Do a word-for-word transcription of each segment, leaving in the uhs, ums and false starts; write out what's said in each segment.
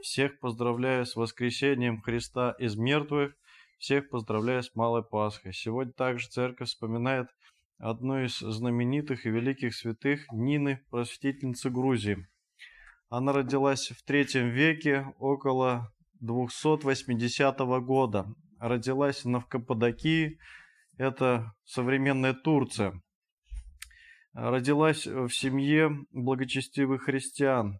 Всех поздравляю с воскресением Христа из мертвых, всех поздравляю с Малой Пасхой. Сегодня также церковь вспоминает одну из знаменитых и великих святых Нины, просветительницы Грузии. Она родилась в третьем веке, около двухсот восьмидесятого года. Родилась она в Каппадокии, это современная Турция. Родилась в семье благочестивых христиан.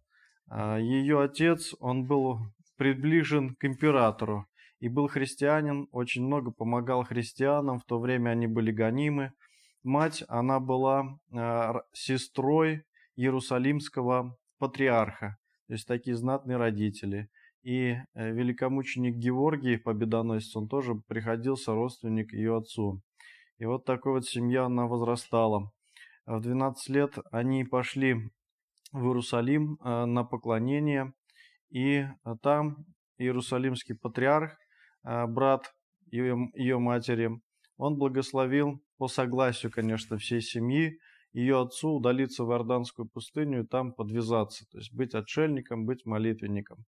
Ее отец, он был приближен к императору и был христианин, очень много помогал христианам, в то время они были гонимы. Мать, она была э, сестрой Иерусалимского патриарха, то есть такие знатные родители. И э, великомученик Георгий Победоносец, он тоже приходился родственник ее отцу. И вот такой вот семья она возрастала. В двенадцать лет они пошли в Иерусалим э, на поклонение, и э, там Иерусалимский патриарх, э, брат ее, ее матери, он благословил по согласию, конечно, всей семьи ее отцу удалиться в Иорданскую пустыню и там подвязаться, то есть быть отшельником, быть молитвенником.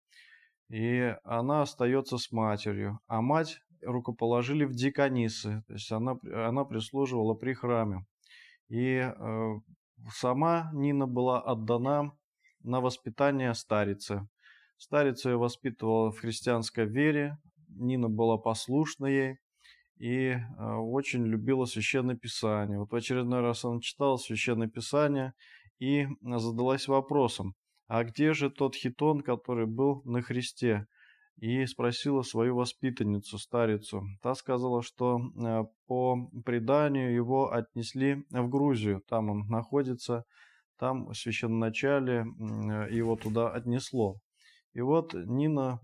И она остается с матерью, а мать рукоположили в диконисы, то есть она, она прислуживала при храме. И э, сама Нина была отдана на воспитание старицы. Старица ее воспитывала в христианской вере, Нина была послушна ей и э, очень любила Священное Писание. Вот в очередной раз она читала Священное Писание и задалась вопросом, а где же тот хитон, который был на Христе? И спросила свою воспитанницу, старицу. Та сказала, что э, по преданию его отнесли в Грузию. Там он находится, там священноначале э, его туда отнесло. И вот Нина,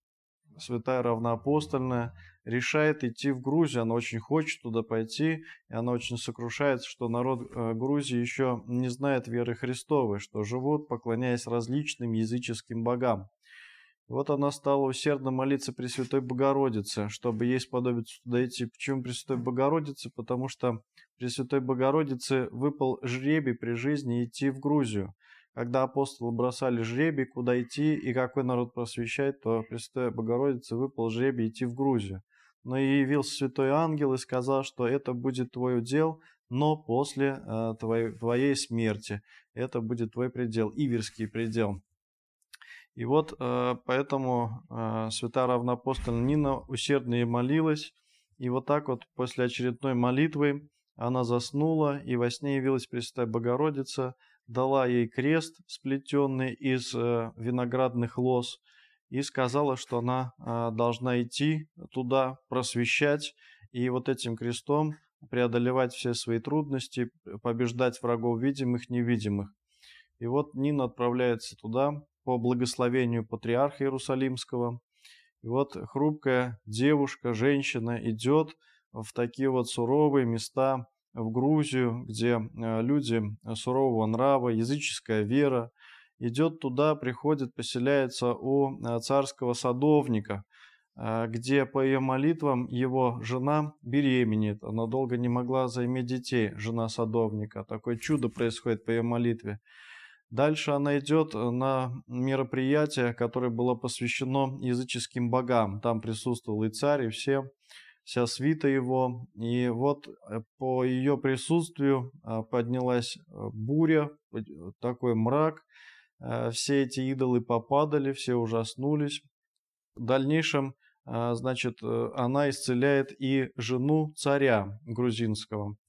святая равноапостольная, решает идти в Грузию. Она очень хочет туда пойти, и она очень сокрушается, что народ э, Грузии еще не знает веры Христовой, что живут, поклоняясь различным языческим богам. Вот она стала усердно молиться Пресвятой Богородице, чтобы ей сподобиться туда идти. Почему Пресвятой Богородице? Потому что Пресвятой Богородице выпал жребий при жизни идти в Грузию. Когда апостолы бросали жребий, куда идти и какой народ просвещать, то Пресвятой Богородице выпал жребий идти в Грузию. Но и явился святой ангел и сказал, что это будет твой удел, но после э, твоей, твоей смерти. Это будет твой предел, иверский предел. И вот э, поэтому э, святая равноапостольная Нина усердно ей молилась, и вот так вот после очередной молитвы она заснула, и во сне явилась Пресвятая Богородица, дала ей крест, сплетенный из э, виноградных лоз, и сказала, что она э, должна идти туда, просвещать, и вот этим крестом преодолевать все свои трудности, побеждать врагов видимых, невидимых. И вот Нина отправляется туда по благословению патриарха Иерусалимского. И вот хрупкая девушка, женщина идет в такие вот суровые места, в Грузию, где люди сурового нрава, языческая вера. Идет туда, приходит, поселяется у царского садовника, где по ее молитвам его жена беременеет. Она долго не могла заиметь детей, жена садовника. Такое чудо происходит по ее молитве. Дальше она идет на мероприятие, которое было посвящено языческим богам. Там присутствовал и царь, и все, вся свита его. И вот по ее присутствию поднялась буря, такой мрак. Все эти идолы попадали, все ужаснулись. В дальнейшем, значит, она исцеляет и жену царя грузинского.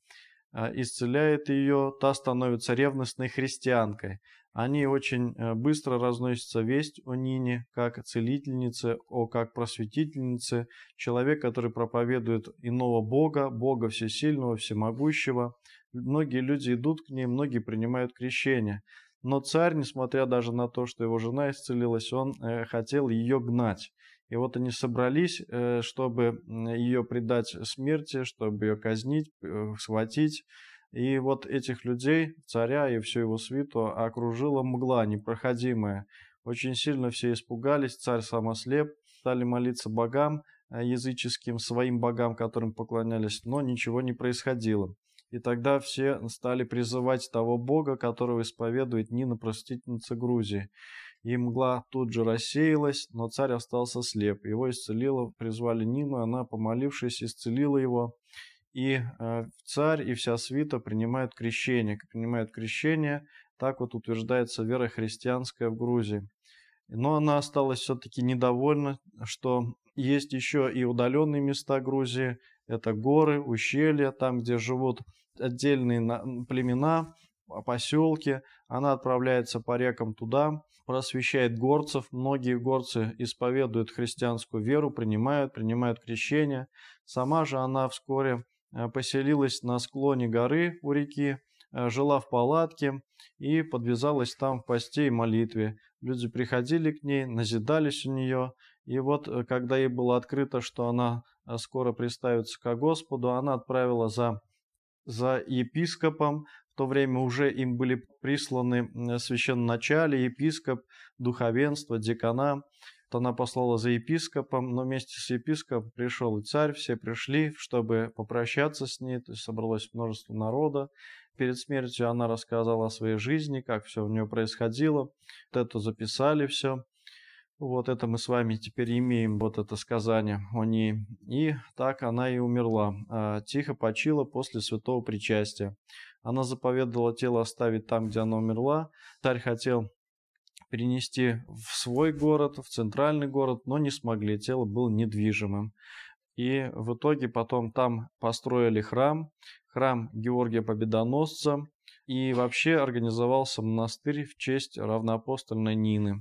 Исцеляет ее, та становится ревностной христианкой. Они очень быстро разносятся весть о Нине, как целительнице, о как просветительнице, человек, который проповедует иного Бога, Бога всесильного, всемогущего. Многие люди идут к ней, многие принимают крещение. Но царь, несмотря даже на то, что его жена исцелилась, он э, хотел ее гнать. И вот они собрались, э, чтобы ее предать смерти, чтобы ее казнить, э, схватить. И вот этих людей, царя и всю его свиту, окружила мгла непроходимая. Очень сильно все испугались, царь сам ослеп, стали молиться богам языческим, своим богам, которым поклонялись, но ничего не происходило. И тогда все стали призывать того бога, которого исповедует Нина, просветительница Грузии. и мгла тут же рассеялась, но царь остался слеп. Его исцелила, призвали Нину, она, помолившись, исцелила его. И э, царь и вся свита принимают крещение. Принимают крещение, так вот утверждается вера христианская в Грузии. Но она осталась все-таки недовольна, что есть еще и удаленные места Грузии. Это горы, ущелья, там, где живут отдельные племена, поселки. Она отправляется по рекам туда, просвещает горцев. Многие горцы исповедуют христианскую веру, принимают, принимают крещение. Сама же она вскоре поселилась на склоне горы у реки, жила в палатке и подвязалась там в посте и молитве. Люди приходили к ней, назидались у нее. И вот, когда ей было открыто, что она скоро приставится ко Господу, она отправила за, за епископом. В то время уже им были присланы священноначалие, епископ, духовенство, декана. Вот она послала за епископом, но вместе с епископом пришел и царь, все пришли, чтобы попрощаться с ней, то есть собралось множество народа. Перед смертью она рассказала о своей жизни, как все у нее происходило. Вот это записали все. Вот это мы с вами теперь имеем, вот это сказание о ней. И так она и умерла. Тихо почила после святого причастия. Она заповедовала тело оставить там, где она умерла. Царь хотел перенести в свой город, в центральный город, но не смогли, тело было недвижимым. И в итоге потом там построили храм, храм Георгия Победоносца, и вообще организовался монастырь в честь равноапостольной Нины.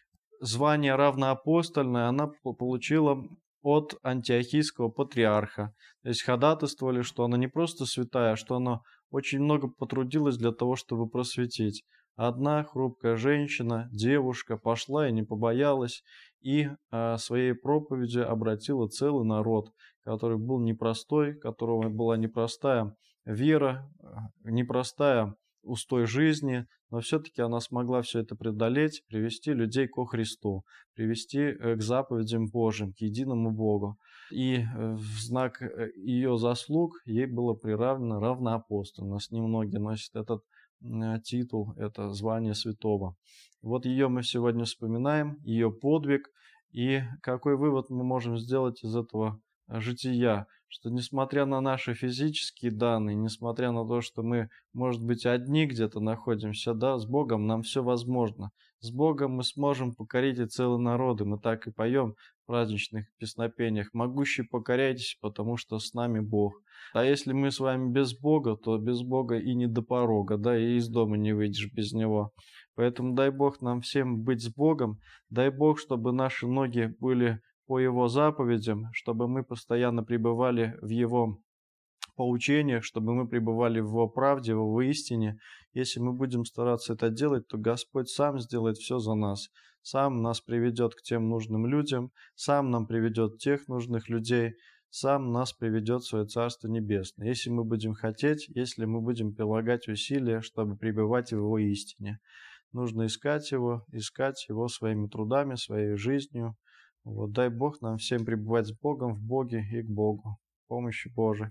Звание равноапостольное она получила от антиохийского патриарха. То есть ходатайствовали, что она не просто святая, а что она очень много потрудилась для того, чтобы просветить. Одна хрупкая женщина, девушка, пошла и не побоялась, и э, своей проповедью обратила целый народ, который был непростой, у которого была непростая вера, непростая устой жизни, но все-таки она смогла все это преодолеть, привести людей ко Христу, привести к заповедям Божьим, к единому Богу. И в знак ее заслуг ей было приравнено равноапостольность. Немногие носят этот титул, это звание святого. Вот ее мы сегодня вспоминаем, ее подвиг, и какой вывод мы можем сделать из этого жития, что несмотря на наши физические данные, несмотря на то, что мы, может быть, одни где-то находимся, да, с Богом нам все возможно. С Богом мы сможем покорить и целые народы. Мы так и поем в праздничных песнопениях: «Могущий покоряйтесь, потому что с нами Бог». А если мы с вами без Бога, то без Бога и не до порога, да, и из дома не выйдешь без Него. Поэтому дай Бог нам всем быть с Богом, дай Бог, чтобы наши ноги были по Его заповедям, чтобы мы постоянно пребывали в Его поучениях, чтобы мы пребывали в Его правде, в Его истине. Если мы будем стараться это делать, то Господь сам сделает все за нас. Сам нас приведет к тем нужным людям, сам нам приведет тех нужных людей, сам нас приведет в свое Царство Небесное. Если мы будем хотеть, если мы будем прилагать усилия, чтобы пребывать в Его истине. Нужно искать Его, искать Его своими трудами, своей жизнью. Вот дай Бог нам всем пребывать с Богом, в Боге и к Богу. Помощи Божией.